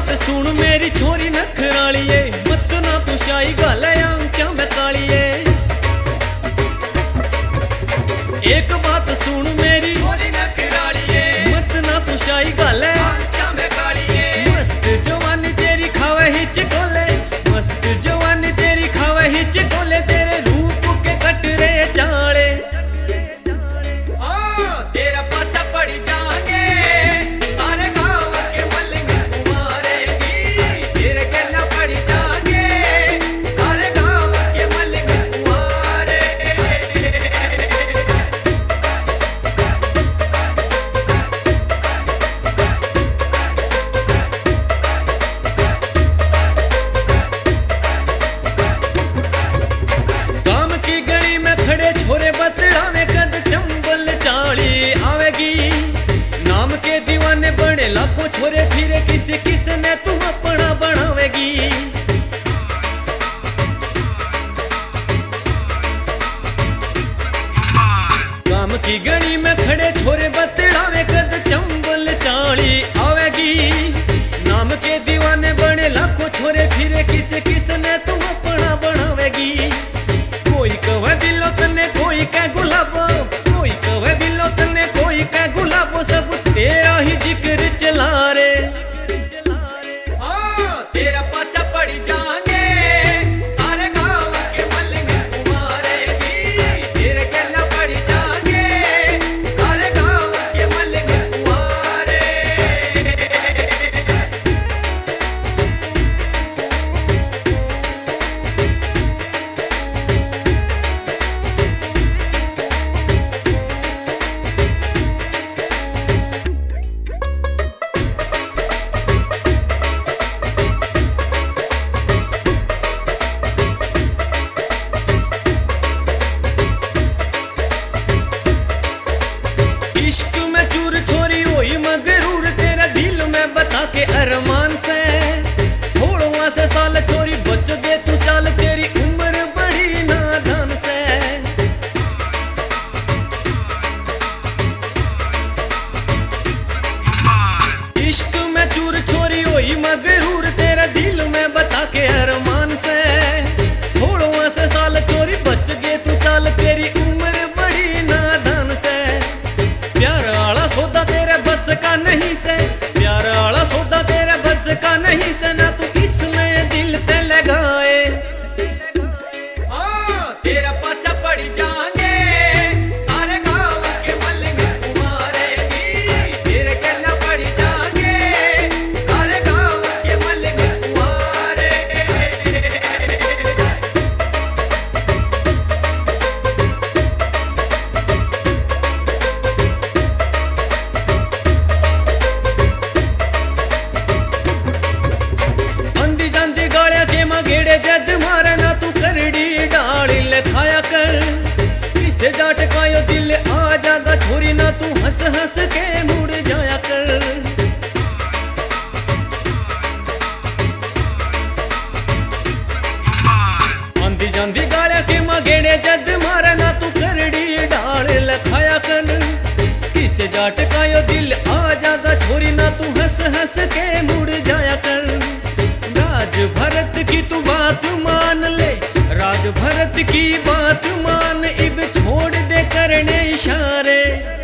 बात सुन मेरी छोरी नखरालिए, मत ना तू शाही गाले आंख्या में कालिए। एक बात सुन मेरी छोरी नखरालिए, मत ना तू शाही गाले आंख्या में कालिए। मस्त जवानी तेरी खावे हिच कोले, मस्त जवानी तेरी खावे हिच कोले, तेरे रूप के कटरे चाले। तेरा पाछा पड़ी जाएंगे सारे गाँव के मलिंग कुमारेगी, तेरे कहना पड़ी जाएंगे सारे गाँव के मलिंग कुमारे। काम की गली में खड़े छोरे बतड़ावे कद चंबल चाली आवेगी, नाम के दीवाने बने लाखों छोरे फिरे किसी किसने तू अपना बनावेगी। काम की गली में खड़े छोरे बतड़ावे कद चंबल चाली आवेगी, नाम के दीवाने बने लाखों छोरे फिरे किसी किसने तू अपना बनावेगी। कोई कहे बिलो तने कोई कह गुलाबो, कोई कहे बिलो तने कोई कह गुलाबो, सब तेरा ही जिक्र चला रे। तेरा पाछा पड़ी जाएंगे सारे गाँव के मलिंग कुमारेगी, तेरे कहना पड़ी जाएंगे सारे गाँव के मलिंग कुमारे। इश्क में चूर छोरी हुई मगरूर, तेरा दिल में बता के अरमान से। 16 से साल छोरी बच दे तू चाल, तेरी उम्र बड़ी नादान से। इश्क में चूर छोरी हुई मगरूर, तेरा दिल में बता के अरमान से। 16 से साल छोरी बच गए तू चाल, तेरी उम्र बड़ी नादान से। प्यार आला सौदा तेरे बस का नहीं से, प्यार आला सौदा तेरे बस का नहीं से, ना तू इसमें दिल ते लगाए। तेरा पाछा पड़ी जाएंगे सारे गाँव के मलिंग कुमारेगी, तेरे कहना पड़ी जाएंगे सारे गाँव के मलिंग कुमारे। अंधी जांदी गालिया के मगेड़े जद मारे, ना तू करड़ी डाली ले खाया कर। किसे जाट कायो दिल आ जागा छोरी, ना तू हंस हंस के मुड़ जाया कर। अंधी जांदी गालिया के मगेड़े जद मारे, ना तू करड़ी डाल ले खाया कर। किसे जाट कायो दिल आ जागा छोरी, ना तू हंस हंस के मुड़ जाया कर। राज भरत की तू बात मान ले, राज भरत की बात मान, इब छोड़ दे करने इशारे।